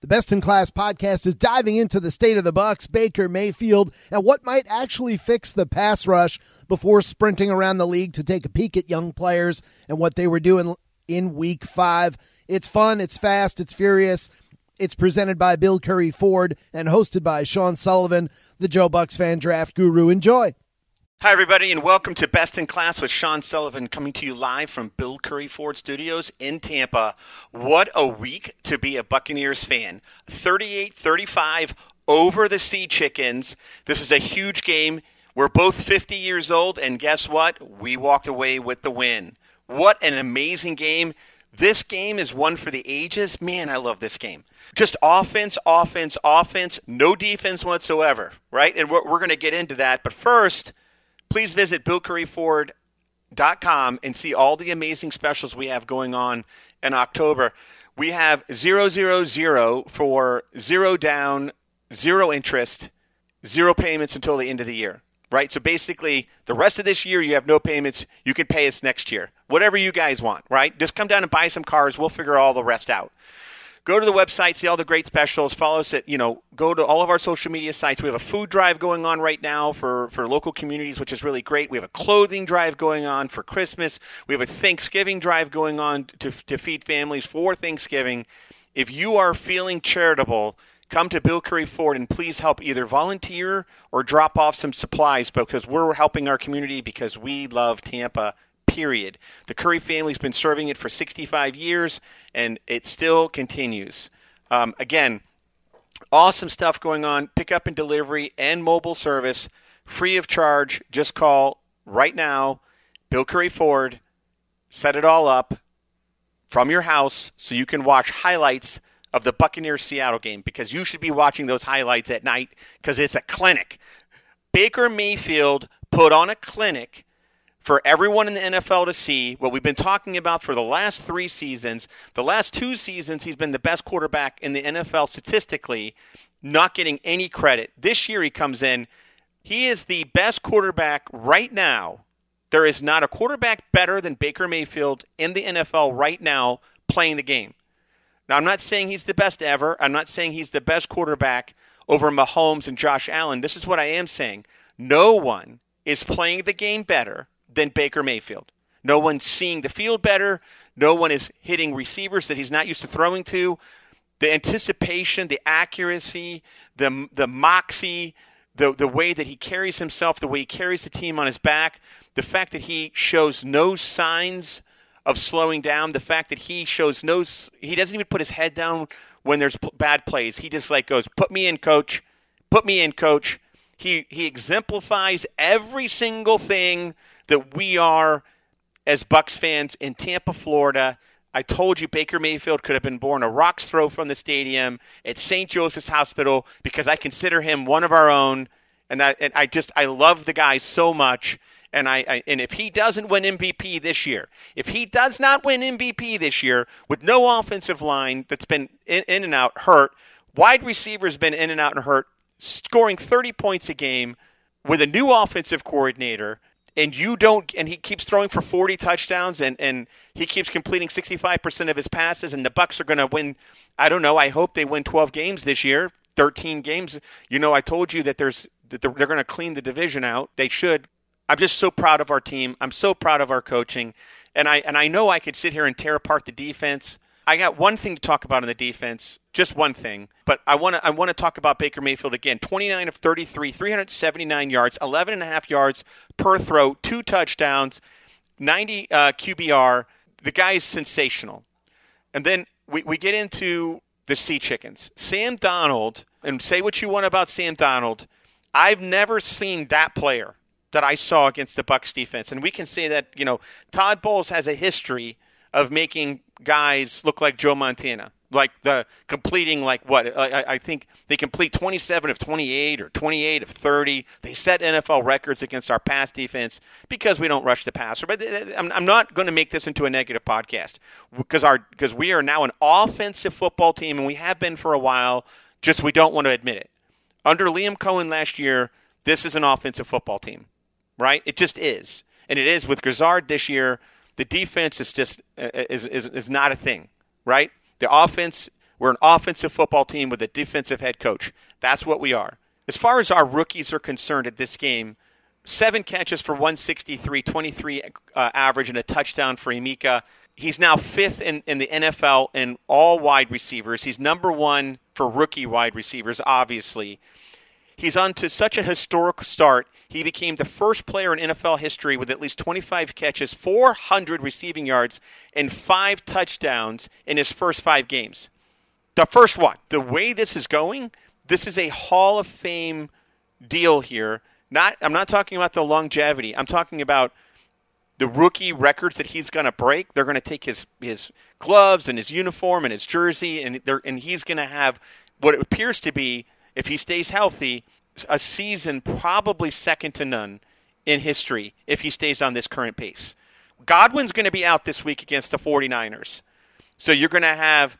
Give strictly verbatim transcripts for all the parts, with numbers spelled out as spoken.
The Best in Class podcast is diving into the state of the Bucs, Baker Mayfield, and what might actually fix the pass rush before sprinting around the league to take a peek at young players and what they were doing in week five. It's fun, it's fast, it's furious. It's presented by Bill Curry Ford and hosted by Sean Sullivan, the Joe Bucs fan draft guru. Enjoy. Hi, everybody, and welcome to Best in Class with Sean Sullivan, coming to you live from Bill Curry Ford Studios in Tampa. What a week to be a Buccaneers fan. thirty-eight thirty-five over the Sea Chickens. This is a huge game. We're both fifty years old, and guess what? We walked away with the win. What an amazing game. This game is one for the ages. Man, I love this game. Just offense, offense, offense, no defense whatsoever, right? And we're, we're going to get into that. But first, please visit bill curry ford dot com and see all the amazing specials we have going on in October. We have zero zero zero for zero down, zero interest, zero payments until the end of the year, right? So basically, the rest of this year, you have no payments. You can pay us next year. Whatever you guys want, right? Just come down and buy some cars. We'll figure all the rest out. Go to the website, see all the great specials. Follow us at, you know, go to all of our social media sites. We have a food drive going on right now for, for local communities, which is really great. We have a clothing drive going on for Christmas. We have a Thanksgiving drive going on to, to feed families for Thanksgiving. If you are feeling charitable, come to Bill Curry Ford and please help either volunteer or drop off some supplies because we're helping our community because we love Tampa. Period. The Curry family's been serving it for sixty-five years, and it still continues. Um, again, awesome stuff going on. Pickup and delivery and mobile service, free of charge. Just call right now, Bill Curry Ford. Set it all up from your house so you can watch highlights of the Buccaneers-Seattle game because you should be watching those highlights at night because it's a clinic. Baker Mayfield put on a clinic for everyone in the N F L to see what we've been talking about for the last three seasons. The last two seasons, he's been the best quarterback in the N F L statistically, not getting any credit. This year he comes in. He is the best quarterback right now. There is not a quarterback better than Baker Mayfield in the N F L right now playing the game. Now, I'm not saying he's the best ever. I'm not saying he's the best quarterback over Mahomes and Josh Allen. This is what I am saying. No one is playing the game better than Baker Mayfield. No one's seeing the field better. No one is hitting receivers that he's not used to throwing to. The anticipation, the accuracy, the the moxie, the, the way that he carries himself, the way he carries the team on his back, the fact that he shows no signs of slowing down, the fact that he shows no, he doesn't even put his head down when there's p- bad plays. He just like goes, put me in, coach. Put me in, coach. He he exemplifies every single thing that we are as Bucs fans in Tampa, Florida. I told you Baker Mayfield could have been born a rock's throw from the stadium at Saint Joseph's Hospital because I consider him one of our own, and I, and I just I love the guy so much. And I, I and if he doesn't win M V P this year, if he does not win M V P this year with no offensive line that's been in, in and out hurt, wide receivers been in and out and hurt, scoring thirty points a game with a new offensive coordinator. And you don't, and he keeps throwing for forty touchdowns, and, and he keeps completing sixty-five percent of his passes, and the Bucs are going to win. I don't know. I hope they win twelve games this year, thirteen games. You know, I told you that there's that they're, they're going to clean the division out. They should. I'm just so proud of our team. I'm so proud of our coaching, and I and I know I could sit here and tear apart the defense. I got one thing to talk about in the defense, just one thing. But I want to I want to talk about Baker Mayfield again. twenty-nine of thirty-three, three hundred seventy-nine yards, eleven and a half yards per throw, two touchdowns, ninety uh, Q B R. The guy is sensational. And then we, we get into the Sea Chickens. Sam Darnold, and say what you want about Sam Darnold, I've never seen that player that I saw against the Bucs defense. And we can say that, you know, Todd Bowles has a history of making guys look like Joe Montana, like the completing like what I, I think they complete twenty-seven of twenty-eight or twenty-eight of thirty. They set N F L records against our pass defense because we don't rush the passer. But I'm, I'm not going to make this into a negative podcast because our because we are now an offensive football team and we have been for a while. Just we don't want to admit it. Under Liam Cohen last year, this is an offensive football team, right? It just is, and it is with Grizzard this year. The defense is just is, is is not a thing, right? The offense, We're an offensive football team with a defensive head coach. That's what we are. As far as our rookies are concerned at this game, seven catches for one sixty-three, twenty-three uh, average, and a touchdown for Emeka. He's now fifth in, in the N F L in all wide receivers. He's number one for rookie wide receivers, obviously. He's on to such a historic start. He became the first player in N F L history with at least twenty-five catches, four hundred receiving yards, and five touchdowns in his first five games. The first one. The way this is going, this is a Hall of Fame deal here. Not, I'm not talking about the longevity. I'm talking about the rookie records that he's going to break. They're going to take his, his gloves and his uniform and his jersey, and they're, and he's going to have what it appears to be, if he stays healthy, a season probably second to none in history if he stays on this current pace. Godwin's going to be out this week against the 49ers. So you're going to have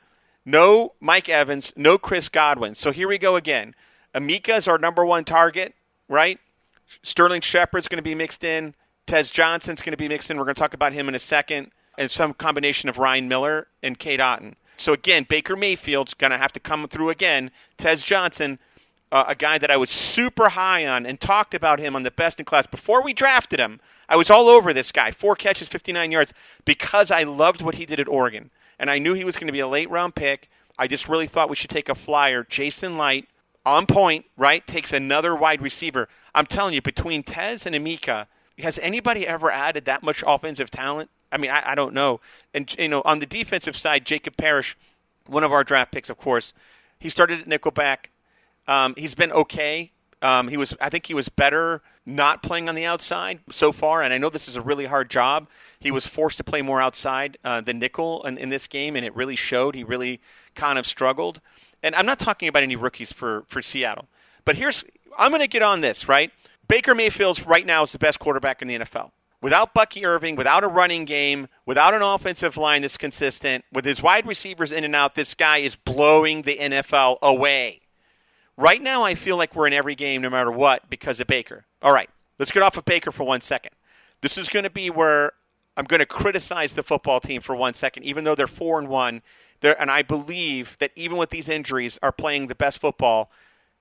no Mike Evans, no Chris Godwin. So here we go again. Emeka is our number one target, right? Sterling Shepard's going to be mixed in. Tez Johnson's going to be mixed in. We're going to talk about him in a second. And some combination of Ryan Miller and Cade Otton. So again, Baker Mayfield's going to have to come through again. Tez Johnson, uh, a guy that I was super high on and talked about him on the Best in Class. Before we drafted him, I was all over this guy. Four catches, fifty-nine yards, because I loved what he did at Oregon. And I knew he was going to be a late-round pick. I just really thought we should take a flyer. Jason Light, on point, right, takes another wide receiver. I'm telling you, between Tez and Emeka, has anybody ever added that much offensive talent? I mean, I, I don't know. And, you know, on the defensive side, Jacob Parrish, one of our draft picks, of course, he started at nickelback. Um, he's been okay. Um, he was, I think he was better not playing on the outside so far, and I know this is a really hard job. He was forced to play more outside uh, than nickel in, in this game, and it really showed. He really kind of struggled. And I'm not talking about any rookies for, for Seattle. But here's, I'm going to get on this, right? Baker Mayfield right now is the best quarterback in the N F L. Without Bucky Irving, without a running game, without an offensive line that's consistent, with his wide receivers in and out, this guy is blowing the N F L away. Right now, I feel like we're in every game no matter what because of Baker. All right, let's get off of Baker for one second. This is going to be where I'm going to criticize the football team for one second, even though they're four and one. And I believe that even with these injuries, are playing the best football.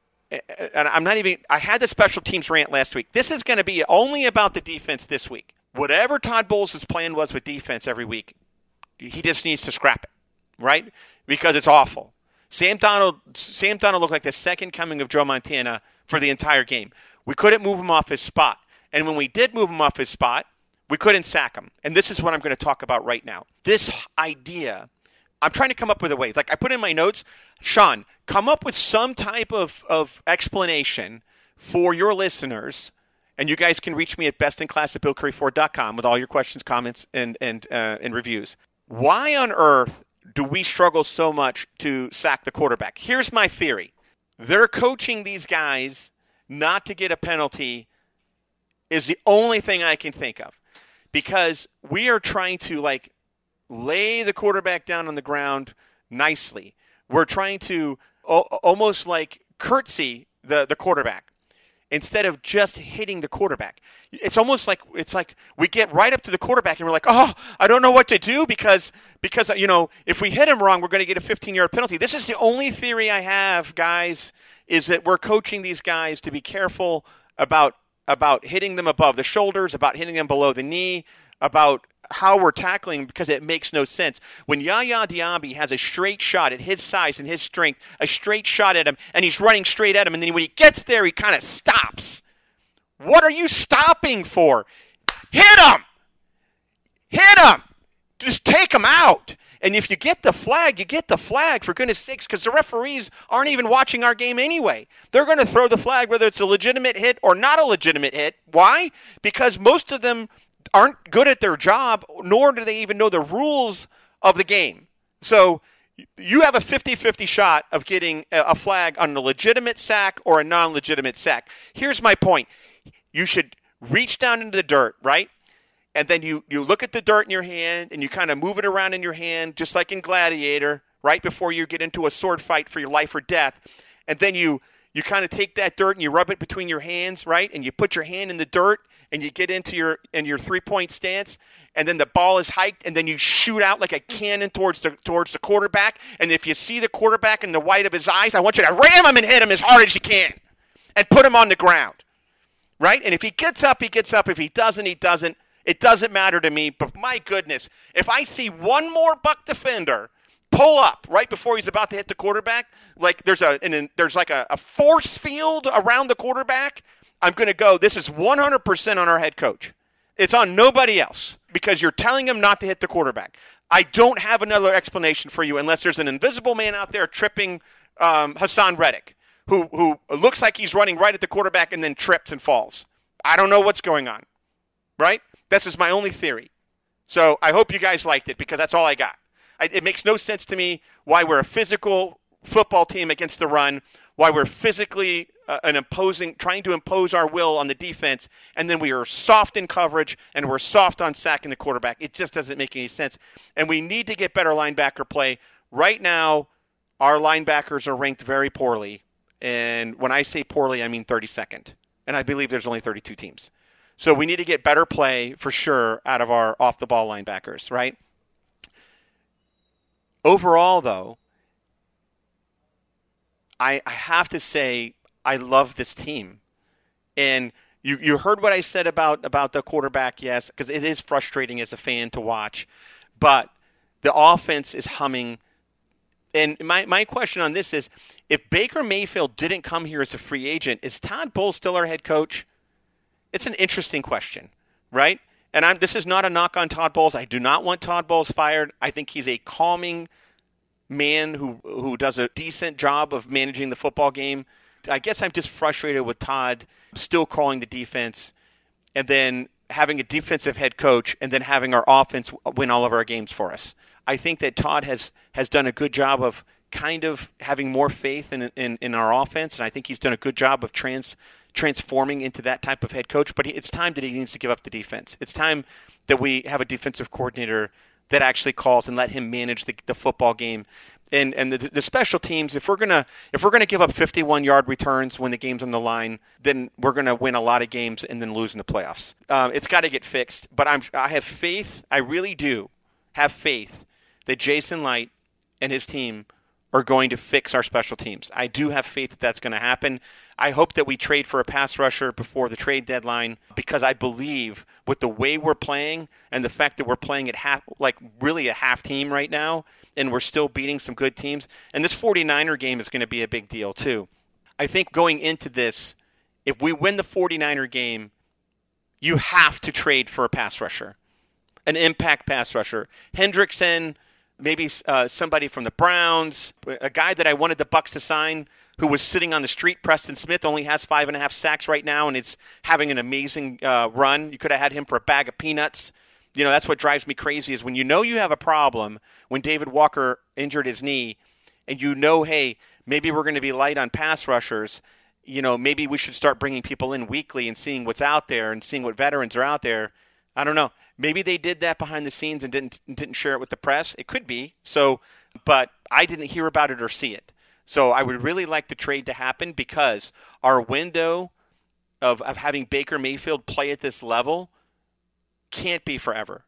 And I'm not even, I had the special teams rant last week. This is going to be only about the defense this week. Whatever Todd Bowles' plan was with defense every week, he just needs to scrap it, right? Because it's awful. Sam Darnold, Sam Darnold looked like the second coming of Joe Montana for the entire game. We couldn't move him off his spot. And when we did move him off his spot, we couldn't sack him. And this is what I'm going to talk about right now. This idea, I'm trying to come up with a way. Like I put in my notes, Sean, come up with some type of, of explanation for your listeners, and you guys can reach me at bestinclass at bill curry ford dot com with all your questions, comments, and and uh, and reviews. Why on earth do we struggle so much to sack the quarterback? Here's my theory. They're coaching these guys not to get a penalty is the only thing I can think of. Because we are trying to, like, lay the quarterback down on the ground nicely. We're trying to o- almost, like, curtsy the, the quarterback instead of just hitting the quarterback. It's almost like it's like we get right up to the quarterback and we're like, oh, I don't know what to do because, because you know, if we hit him wrong, we're going to get a fifteen-yard penalty. This is the only theory I have, guys, is that we're coaching these guys to be careful about about hitting them above the shoulders, about hitting them below the knee, about how we're tackling because it makes no sense. When Yaya Diaby has a straight shot at his size and his strength, a straight shot at him, and he's running straight at him, and then when he gets there, he kind of stops. What are you stopping for? Hit him! Hit him! Just take him out. And if you get the flag, you get the flag, for goodness sakes, because the referees aren't even watching our game anyway. They're going to throw the flag whether it's a legitimate hit or not a legitimate hit. Why? Because most of them aren't good at their job, nor do they even know the rules of the game. So you have a fifty-fifty shot of getting a flag on a legitimate sack or a non-legitimate sack. Here's my point. You should reach down into the dirt, right? And then you, you look at the dirt in your hand and you kind of move it around in your hand, just like in Gladiator, right before you get into a sword fight for your life or death. And then you, you kind of take that dirt and you rub it between your hands, right? And you put your hand in the dirt and you get into your in your three-point stance, and then the ball is hiked, and then you shoot out like a cannon towards the towards the quarterback. And if you see the quarterback in the white of his eyes, I want you to ram him and hit him as hard as you can and put him on the ground, right? And if he gets up, he gets up. If he doesn't, he doesn't. It doesn't matter to me. But my goodness, if I see one more Buck defender pull up right before he's about to hit the quarterback, like there's a and there's like a, a force field around the quarterback, I'm going to go, this is one hundred percent on our head coach. It's on nobody else because you're telling him not to hit the quarterback. I don't have another explanation for you unless there's an invisible man out there tripping um, Hassan Reddick, who who looks like he's running right at the quarterback and then trips and falls. I don't know what's going on, right? This is my only theory. So I hope you guys liked it because that's all I got. I, it makes no sense to me why we're a physical football team against the run, why we're physically uh, an imposing, trying to impose our will on the defense, and then we are soft in coverage and we're soft on sacking the quarterback. It just doesn't make any sense. And we need to get better linebacker play. Right now, our linebackers are ranked very poorly. And when I say poorly, I mean thirty-second. And I believe there's only thirty-two teams. So we need to get better play for sure out of our off-the-ball linebackers, right? Overall, though, I, I have to say I love this team. And you, you heard what I said about, about the quarterback, yes, because it is frustrating as a fan to watch. But the offense is humming. And my, my question on this is, if Baker Mayfield didn't come here as a free agent, is Todd Bowles still our head coach? It's an interesting question, right? And I'm, this is not a knock on Todd Bowles. I do not want Todd Bowles fired. I think he's a calming man who who does a decent job of managing the football game. I guess I'm just frustrated with Todd still calling the defense and then having a defensive head coach and then having our offense win all of our games for us. I think that Todd has, has done a good job of kind of having more faith in in, in our offense, and I think he's done a good job of trans transforming into that type of head coach, but it's time that he needs to give up the defense. It's time that we have a defensive coordinator that actually calls and let him manage the, the football game. And and the, the special teams, if we're gonna if we're gonna give up fifty-one yard returns when the game's on the line, then we're gonna win a lot of games and then lose in the playoffs. Um, it's got to get fixed. But I'm I have faith. I really do have faith that Jason Licht and his team are going to fix our special teams. I do have faith that that's going to happen. I hope that we trade for a pass rusher before the trade deadline because I believe with the way we're playing and the fact that we're playing at half, like really a half team right now, and we're still beating some good teams. And this 49er game is going to be a big deal too. I think going into this, if we win the 49er game, you have to trade for a pass rusher, an impact pass rusher. Hendrickson, maybe uh, somebody from the Browns, a guy that I wanted the Bucs to sign who was sitting on the street. Preston Smith only has five and a half sacks right now and is having an amazing uh, run. You could have had him for a bag of peanuts. You know, that's what drives me crazy is when you know you have a problem, when David Walker injured his knee, and you know, hey, maybe we're going to be light on pass rushers, you know, maybe we should start bringing people in weekly and seeing what's out there and seeing what veterans are out there. I don't know. Maybe they did that behind the scenes and didn't didn't share it with the press. It could be. So, but I didn't hear about it or see it. So I would really like the trade to happen because our window of, of having Baker Mayfield play at this level can't be forever.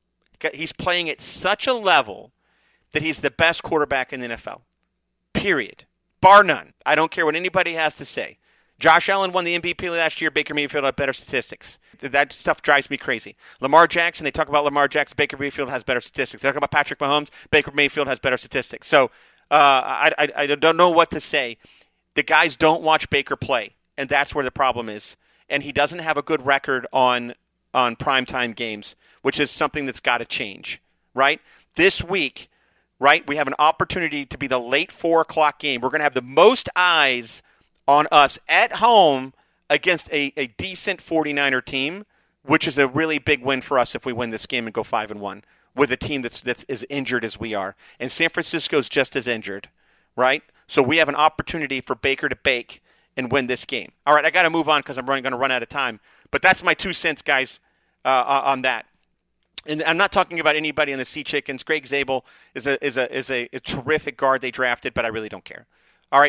He's playing at such a level that he's the best quarterback in the N F L. Period. Bar none. I don't care what anybody has to say. Josh Allen won the M V P last year. Baker Mayfield had better statistics. That stuff drives me crazy. Lamar Jackson, they talk about Lamar Jackson. Baker Mayfield has better statistics. They talk about Patrick Mahomes. Baker Mayfield has better statistics. So uh, I, I, I don't know what to say. The guys don't watch Baker play, and that's where the problem is. And he doesn't have a good record on on primetime games, which is something that's got to change, right? This week, right, we have an opportunity to be the late four o'clock game. We're going to have the most eyes on us at home against a, a decent 49er team, which is a really big win for us if we win this game and go five and one with a team that's that's as injured as we are. And San Francisco's just as injured, right? So we have an opportunity for Baker to bake and win this game. All right, I got to move on because I'm running, going to run out of time. But that's my two cents, guys, uh, on that. And I'm not talking about anybody in the Sea Chickens. Greg Zabel is a is a is a, a terrific guard they drafted, but I really don't care. All right.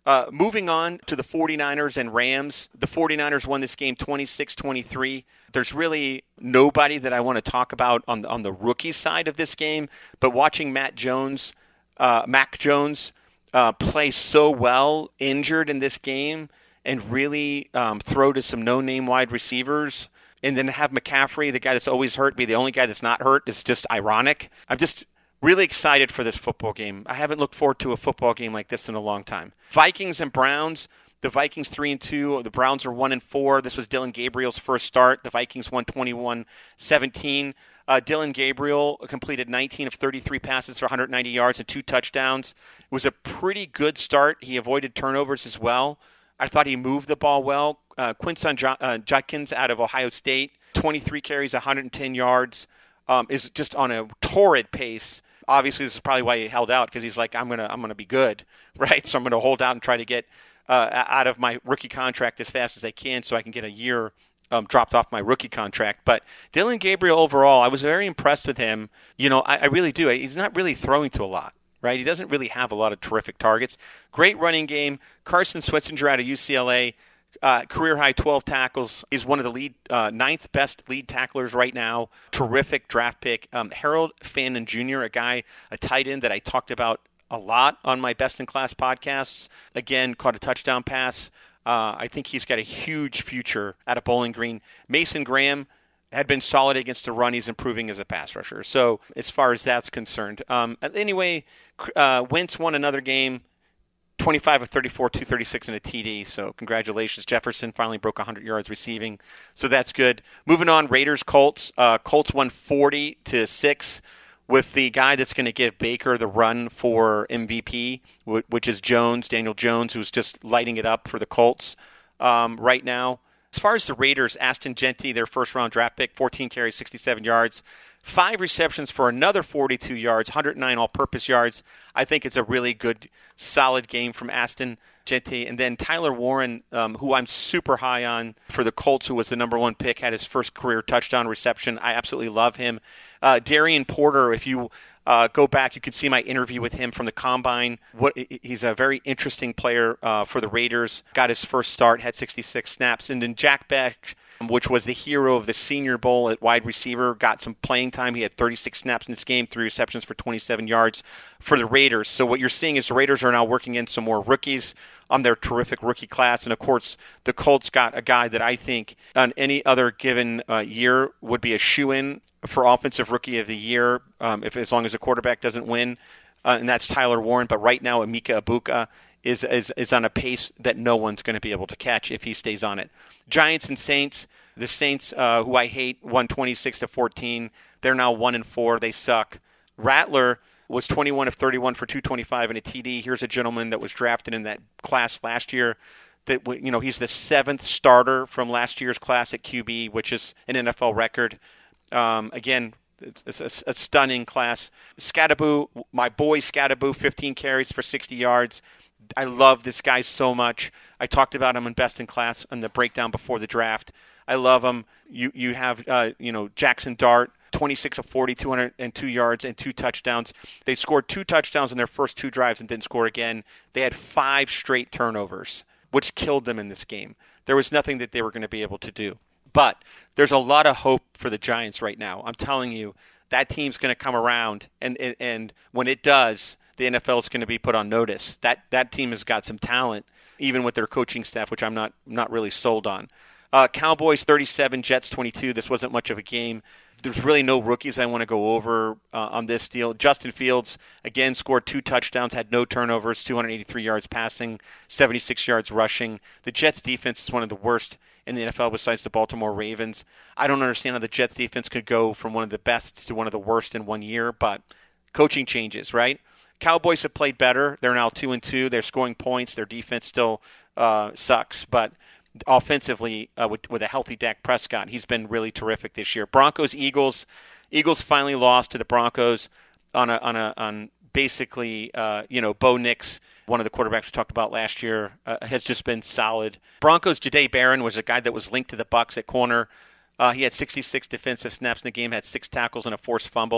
Uh, moving on to the 49ers and Rams. The 49ers won this game twenty-six twenty-three. There's really nobody that I want to talk about on the, on the rookie side of this game, but watching Matt Jones, uh, Mac Jones uh, play so well, injured in this game, and really um, throw to some no-name wide receivers, and then have McCaffrey, the guy that's always hurt, be the only guy that's not hurt, is just ironic. I'm just really excited for this football game. I haven't looked forward to a football game like this in a long time. Vikings and Browns. The Vikings three and two. The Browns are one and four. This was Dylan Gabriel's first start. The Vikings won twenty-one seventeen. Uh, Dylan Gabriel completed nineteen of thirty-three passes for one hundred ninety yards and two touchdowns. It was a pretty good start. He avoided turnovers as well. I thought he moved the ball well. Uh, Quinson jo- uh, Judkins out of Ohio State, twenty-three carries, one hundred ten yards, um, is just on a torrid pace. Obviously, this is probably why he held out, because he's like, I'm gonna, I'm gonna be good, right? So I'm gonna hold out and try to get uh, out of my rookie contract as fast as I can, so I can get a year um, dropped off my rookie contract. But Dylan Gabriel overall, I was very impressed with him. You know, I, I really do. He's not really throwing to a lot, right? He doesn't really have a lot of terrific targets. Great running game. Carson Switzinger out of U C L A. Uh, career high twelve tackles, is one of the lead uh, ninth best lead tacklers right now. Terrific draft pick. Um, Harold Fannin Junior, a guy, a tight end that I talked about a lot on my Best in Class podcasts. Again, caught a touchdown pass. Uh, I think he's got a huge future out of Bowling Green. Mason Graham had been solid against the run. He's improving as a pass rusher. So as far as that's concerned. Um, anyway, uh, Wentz won another game. twenty-five of thirty-four, two thirty-six, and a T D. So congratulations. Jefferson finally broke one hundred yards receiving. So that's good. Moving on, Raiders, Colts. Uh, Colts won forty to six with the guy that's going to give Baker the run for M V P, which is Jones, Daniel Jones, who's just lighting it up for the Colts um, right now. As far as the Raiders, Aston Genty, their first-round draft pick, fourteen carries, sixty-seven yards. Five receptions for another forty-two yards, one hundred nine all-purpose yards. I think it's a really good, solid game from Aston Genty. And then Tyler Warren, um, who I'm super high on for the Colts, who was the number one pick, had his first career touchdown reception. I absolutely love him. Uh, Darian Porter, if you uh, go back, you can see my interview with him from the Combine. What, he's a very interesting player uh, for the Raiders. Got his first start, had sixty-six snaps. And then Jack Beck, which was the hero of the Senior Bowl at wide receiver, got some playing time. He had thirty-six snaps in this game, three receptions for twenty-seven yards for the Raiders. So what you're seeing is the Raiders are now working in some more rookies on their terrific rookie class. And, of course, the Colts got a guy that I think on any other given uh, year would be a shoo-in for Offensive Rookie of the Year, um, if as long as the quarterback doesn't win, uh, and that's Tyler Warren. But right now, Emeka Egbuka is, is, is on a pace that no one's going to be able to catch if he stays on it. Giants and Saints. The Saints, uh, who I hate, won twenty-six to fourteen. They're now one and four. They suck. Rattler was twenty-one of thirty-one for two twenty-five and a T D. Here's a gentleman that was drafted in that class last year. That you know he's the seventh starter from last year's class at Q B, which is an N F L record. Um, again, it's a, a stunning class. Scatteraboo, my boy Scatteraboo, fifteen carries for sixty yards. I love this guy so much. I talked about him in Best in Class on the breakdown before the draft. I love him. You you have uh, you know Jackson Dart, twenty-six of forty, two hundred two yards and two touchdowns. They scored two touchdowns in their first two drives and didn't score again. They had five straight turnovers, which killed them in this game. There was nothing that they were going to be able to do. But there's a lot of hope for the Giants right now. I'm telling you, that team's going to come around, and, and and when it does, the N F L is going to be put on notice. That that team has got some talent, even with their coaching staff, which I'm not not really sold on. Uh, Cowboys thirty-seven, Jets twenty-two. This wasn't much of a game. There's really no rookies I want to go over uh, on this deal. Justin Fields, again, scored two touchdowns, had no turnovers, two hundred eighty-three yards passing, seventy-six yards rushing. The Jets' defense is one of the worst in the N F L besides the Baltimore Ravens. I don't understand how the Jets' defense could go from one of the best to one of the worst in one year, but coaching changes, right? Cowboys have played better. They're now two and two. They're scoring points. Their defense still uh, sucks, but offensively, uh, with, with a healthy Dak Prescott, he's been really terrific this year. Broncos, Eagles. Eagles finally lost to the Broncos on a on a on basically uh, you know Bo Nix, one of the quarterbacks we talked about last year, uh, has just been solid. Broncos, Jahdae Barron was a guy that was linked to the Bucs at corner. Uh, he had sixty-six defensive snaps in the game, had six tackles and a forced fumble.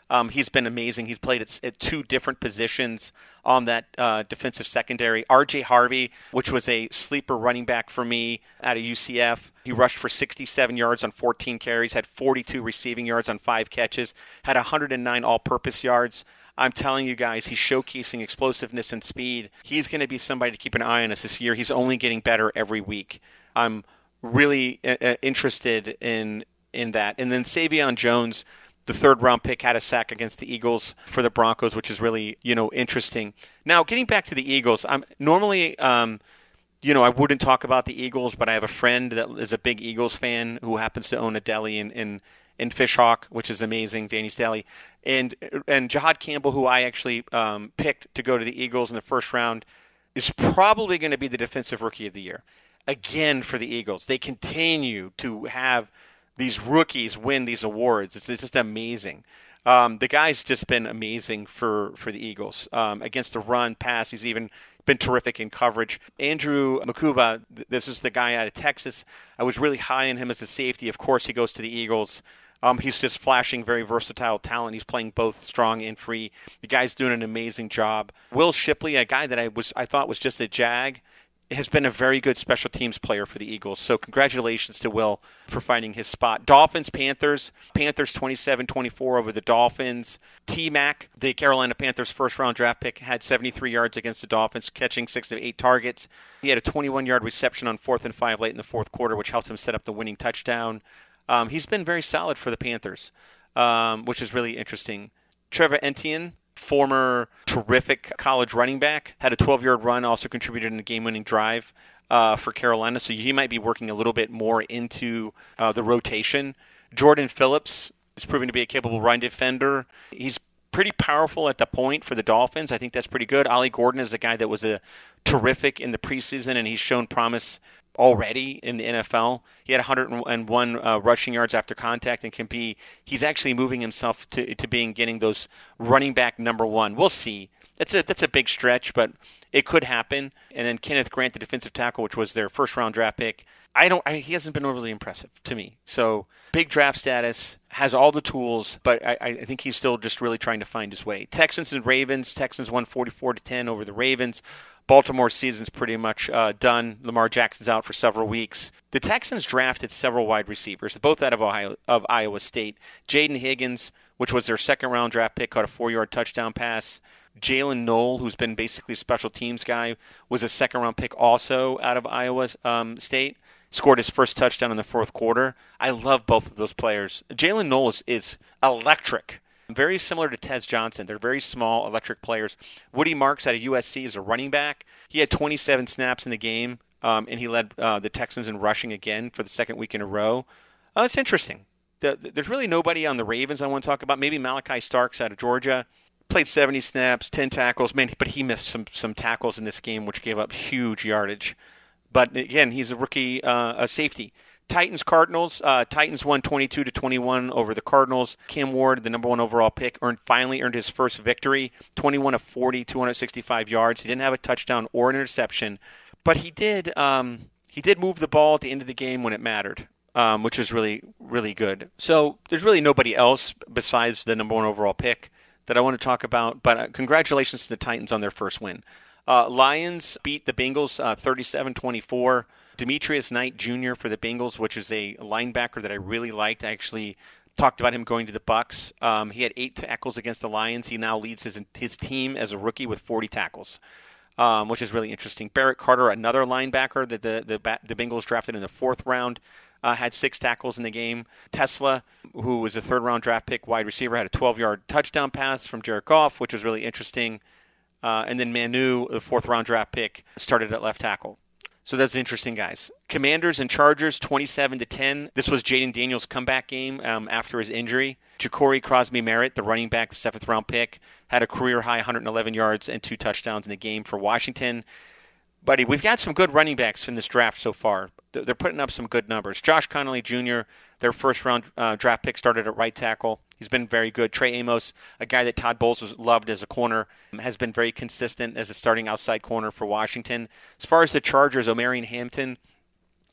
Um, he's been amazing. He's played at, at two different positions on that uh, defensive secondary. R J Harvey, which was a sleeper running back for me out of U C F. He rushed for sixty-seven yards on fourteen carries, had forty-two receiving yards on five catches, had one hundred nine all-purpose yards. I'm telling you guys, he's showcasing explosiveness and speed. He's going to be somebody to keep an eye on us this year. He's only getting better every week. I'm really uh, interested in in that. And then Savion Jones, the third-round pick, had a sack against the Eagles for the Broncos, which is really, you know, interesting. Now, getting back to the Eagles, I'm normally, um, you know, I wouldn't talk about the Eagles, but I have a friend that is a big Eagles fan who happens to own a deli in in, in Fishhawk, which is amazing, Danny's Deli. And and Jahad Campbell, who I actually um, picked to go to the Eagles in the first round, is probably going to be the Defensive Rookie of the Year. Again, for the Eagles. They continue to have these rookies win these awards. It's, it's just amazing. Um, the guy's just been amazing for, for the Eagles. Um, against the run, pass, he's even been terrific in coverage. Andrew Mukuba, this is the guy out of Texas. I was really high on him as a safety. Of course, he goes to the Eagles. Um, he's just flashing very versatile talent. He's playing both strong and free. The guy's doing an amazing job. Will Shipley, a guy that I was I thought was just a jag, has been a very good special teams player for the Eagles. So congratulations to Will for finding his spot. Dolphins, Panthers. Panthers twenty-seven twenty-four over the Dolphins. T-Mac, the Carolina Panthers first-round draft pick, had seventy-three yards against the Dolphins, catching six of eight targets. He had a twenty-one-yard reception on fourth and five late in the fourth quarter, which helped him set up the winning touchdown. Um, he's been very solid for the Panthers, um, which is really interesting. Trevor Etienne, former terrific college running back, had a twelve-yard run, also contributed in the game-winning drive uh, for Carolina, so he might be working a little bit more into uh, the rotation. Jordan Phillips is proving to be a capable run defender. He's pretty powerful at the point for the Dolphins. I think that's pretty good. Ollie Gordon is a guy that was a terrific in the preseason, and he's shown promise already in the N F L. He had one hundred one uh, rushing yards after contact and can be, he's actually moving himself to to being getting those running back number one. We'll see. That's a, that's a big stretch, but it could happen. And then Kenneth Grant, the defensive tackle, which was their first round draft pick. I don't, I, he hasn't been overly impressive to me. So big draft status, has all the tools, but I, I think he's still just really trying to find his way. Texans and Ravens. Texans won forty-four to ten over the Ravens. Baltimore's season's pretty much uh, done. Lamar Jackson's out for several weeks. The Texans drafted several wide receivers, both out of Ohio, of Iowa State. Jaden Higgins, which was their second-round draft pick, caught a four-yard touchdown pass. Jalen Knoll, who's been basically a special teams guy, was a second-round pick also out of Iowa um, State. Scored his first touchdown in the fourth quarter. I love both of those players. Jalen Knoll is, is electric. Very similar to Tez Johnson. They're very small, electric players. Woody Marks out of U S C is a running back. He had twenty-seven snaps in the game, um, and he led uh, the Texans in rushing again for the second week in a row. Uh, it's interesting. The, the, there's really nobody on the Ravens I want to talk about. Maybe Malachi Starks out of Georgia. Played seventy snaps, ten tackles, man, but he missed some, some tackles in this game, which gave up huge yardage. But, again, he's a rookie uh, a safety. Titans Cardinals. Uh, Titans won twenty-two to twenty-one over the Cardinals. Cam Ward, the number one overall pick, earned finally earned his first victory. twenty-one of forty, two hundred sixty-five yards. He didn't have a touchdown or an interception, but he did. Um, he did move the ball at the end of the game when it mattered, um, which is really really good. So there's really nobody else besides the number one overall pick that I want to talk about. But uh, congratulations to the Titans on their first win. Uh, Lions beat the Bengals uh, thirty-seven twenty-four. Demetrius Knight Junior for the Bengals, which is a linebacker that I really liked. I actually talked about him going to the Bucs. Um, he had eight tackles against the Lions. He now leads his his team as a rookie with forty tackles, um, which is really interesting. Barrett Carter, another linebacker that the the, the Bengals drafted in the fourth round, uh, had six tackles in the game. Tesla, who was a third-round draft pick wide receiver, had a twelve-yard touchdown pass from Jared Goff, which was really interesting. Uh, and then Manu, the fourth-round draft pick, started at left tackle. So that's interesting, guys. Commanders and Chargers, twenty-seven to ten. This was Jaden Daniels' comeback game um, after his injury. Ja'Cory Crosby-Merritt, the running back, the seventh-round pick, had a career-high one hundred eleven yards and two touchdowns in the game for Washington. Buddy, we've got some good running backs in this draft so far. They're putting up some good numbers. Josh Connolly Junior, their first-round uh, draft pick, started at right tackle. He's been very good. Trey Amos, a guy that Todd Bowles was loved as a corner, has been very consistent as a starting outside corner for Washington. As far as the Chargers, Omarion Hampton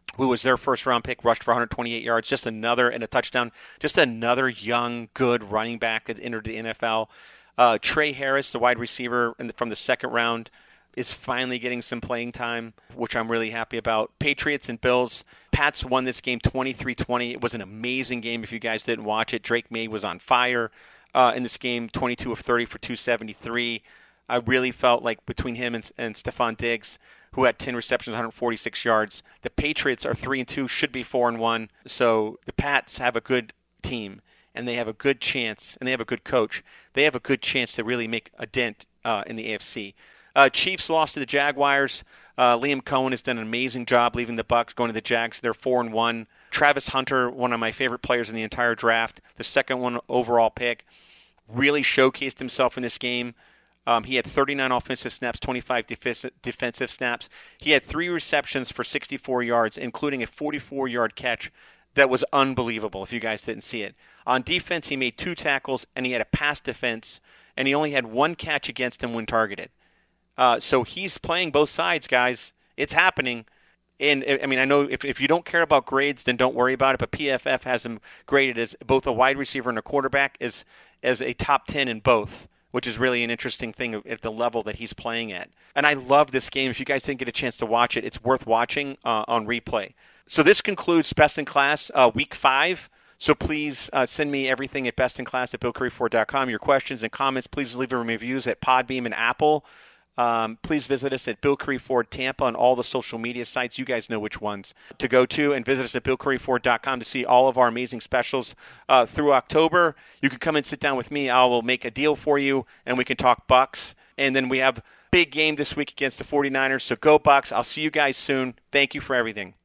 who was their first-round pick, rushed for one hundred twenty-eight yards, just another and a touchdown, just another young, good running back that entered the N F L. Uh, Trey Harris, the wide receiver in the, from the second round, is finally getting some playing time, which I'm really happy about. Patriots and Bills. Pats won this game twenty-three twenty. It was an amazing game if you guys didn't watch it. Drake May was on fire uh, in this game, twenty-two of thirty for two seventy-three. I really felt like between him and, and Stephon Diggs, who had ten receptions, one hundred forty-six yards, the Patriots are three and two, should be four and one. So the Pats have a good team, and they have a good chance, and they have a good coach. They have a good chance to really make a dent uh, in the A F C. Uh, Chiefs lost to the Jaguars. Uh, Liam Cohen has done an amazing job leaving the Bucs, going to the Jags. They're four and one. Travis Hunter, one of my favorite players in the entire draft, the second one overall pick, really showcased himself in this game. Um, he had thirty-nine offensive snaps, twenty-five def- defensive snaps. He had three receptions for sixty-four yards, including a forty-four-yard catch that was unbelievable, if you guys didn't see it. On defense, he made two tackles, and he had a pass defense, and he only had one catch against him when targeted. Uh, so he's playing both sides, guys. It's happening. And, I mean, I know if, if you don't care about grades, then don't worry about it, but P F F has him graded as both a wide receiver and a quarterback, as, as a top ten in both, which is really an interesting thing at the level that he's playing at. And I love this game. If you guys didn't get a chance to watch it, it's worth watching uh, on replay. So this concludes Best in Class uh, Week five. So please uh, send me everything at bestinclass at bill curry ford dot com. Your questions and comments, please leave them reviews at Podbeam and Apple. Um, please visit us at Bill Curry Ford Tampa on all the social media sites. You guys know which ones to go to, and visit us at bill curry ford dot com to see all of our amazing specials uh, through October. You can come and sit down with me. I will make a deal for you, and we can talk Bucks. And then we have big game this week against the forty-niners, so go Bucks. I'll see you guys soon. Thank you for everything.